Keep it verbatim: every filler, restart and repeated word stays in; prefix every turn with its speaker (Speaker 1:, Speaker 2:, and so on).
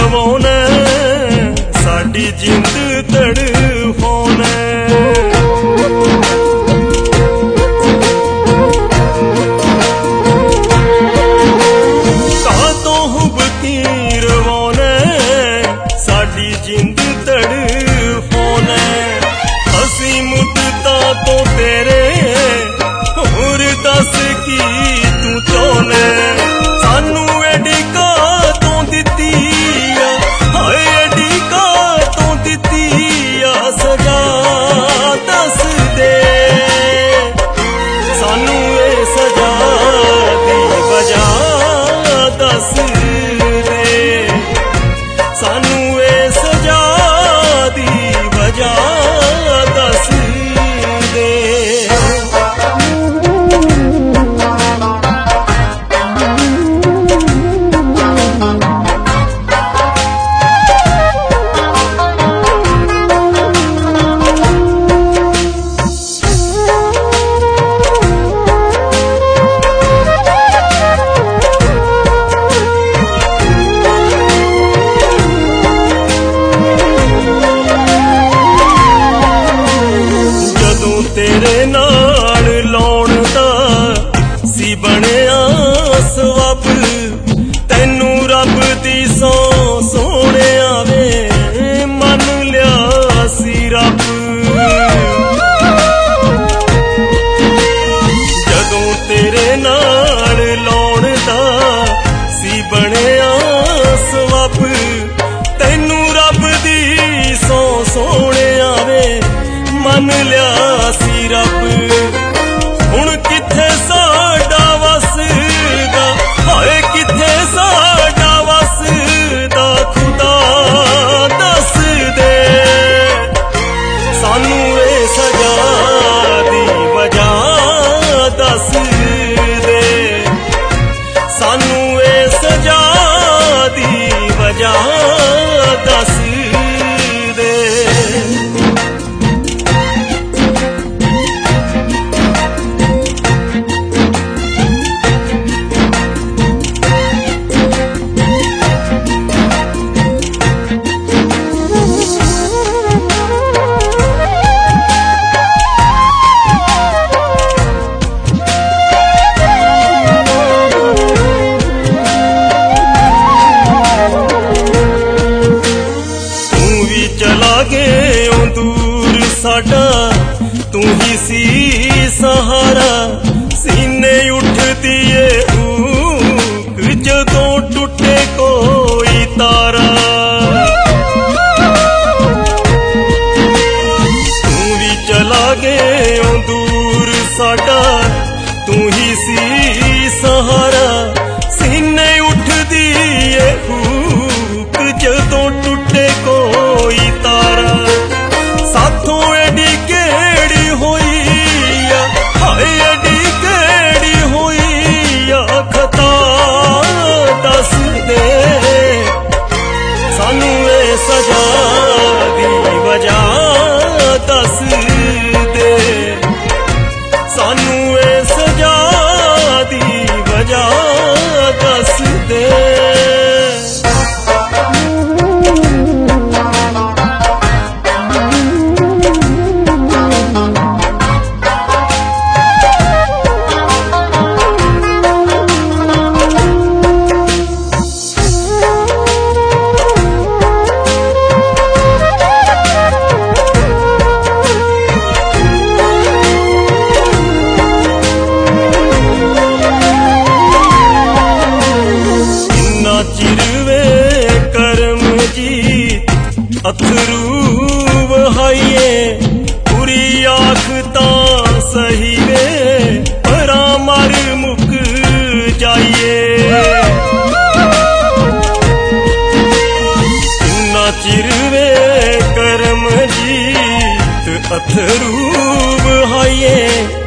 Speaker 1: रवाना साडी जिंद तड़फाना। कातों हुबकी रवाना साडी जिंद तड़फाना। हसी मुद्दता तो तेरे होर दस की तू चाहना। सानू एडी कातों दित्ती आ, हाय एडी कातों दित्ती आ सजा दस दे। सानू ए सजा दी वजह दस दे। सानू ए सजा दी वजह दस दे। तेरे नाल लाउण दा सी बनिया सवब। तैनू रब दी सौ सोने आवे मन लिया सी रब। जदों तेरे नाल लाउण दा सी बनिया सवब। तैनू रब दी सौ सोने आवे मन लिया सी रब। हुण किथे साडा वसदा, हाय किथे साडा वसदा खुदा दस दे। सानू ए सजा दी वजह दस दे। सानू ए सजा दी वजह दस दे। दूर साडा तू ही सी सहारा। सीने उठदी ए ऊक जदों टुटे कोई तारा। तू भी चला गए दूर साडा तू ही सी सहारा। सीने उठदी ए ऊक जदों टुटे कोई तारा। साथों एडी केड़ी होई आ, हाय एडी केड़ी होई आ खता दस दे। सानू ए सजा दी वजह दस दे। सानू ए सजा दी वजह दस दे। अथरू बहाइए पूरी आख तां सही वे परा मर मुक जाइए। इन्ना चिर वे करम जीत अथरू बहाइए